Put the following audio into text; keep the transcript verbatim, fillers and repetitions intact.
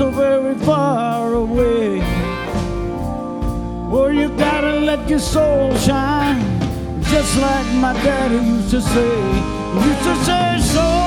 so very far away. Well, you gotta let your soul shine, just like my daddy used to say. He used to say, so